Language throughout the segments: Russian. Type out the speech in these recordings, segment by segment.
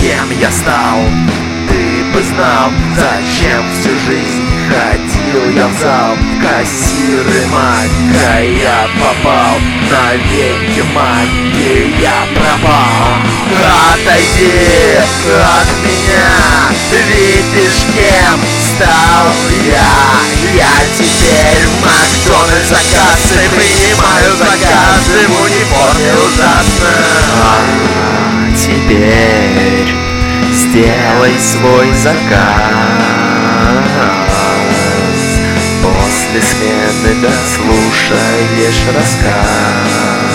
кем я стал, ты бы знал, зачем всю жизнь ходил я в зал. Кассиры магия я попал, навеки магии я пропал. Отойди от меня, видишь, кем стал я теперь в Макдональдс за кассой принимаю заказы в униформе ужасно. Теперь сделай свой заказ. После смены дослушаешь рассказ.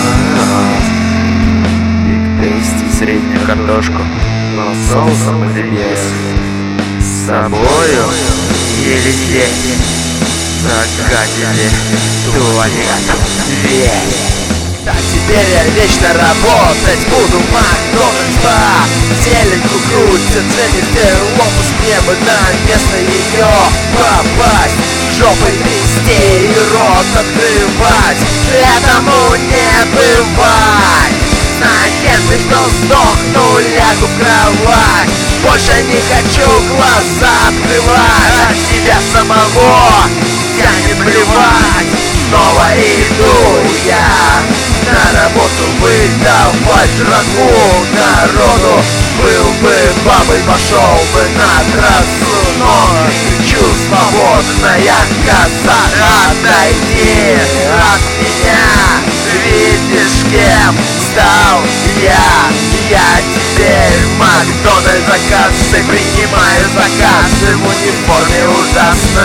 Биг тейсти, среднюю картошку, но соусом или без. С собою или здесь загадили туалет весь. А теперь я вечно работать буду в Макдональдс-бар. Зеленку крутят, Дженнифер Лопес, мне бы на место ее попасть, жопой трясти и рот открывать. Этому не бывать. Знаешь ты, что сдохну, лягу в кровать. Больше не хочу глаза открывать. От себя самого тянет плевать. Снова иду я на работу выдавать жратву народу. Был бы бабой, пошел бы на трассу, но кричу: свободная коза, отойди от меня. Видишь, кем стал я теперь в Макдональдс за кассой принимаю заказы в униформе ужасно.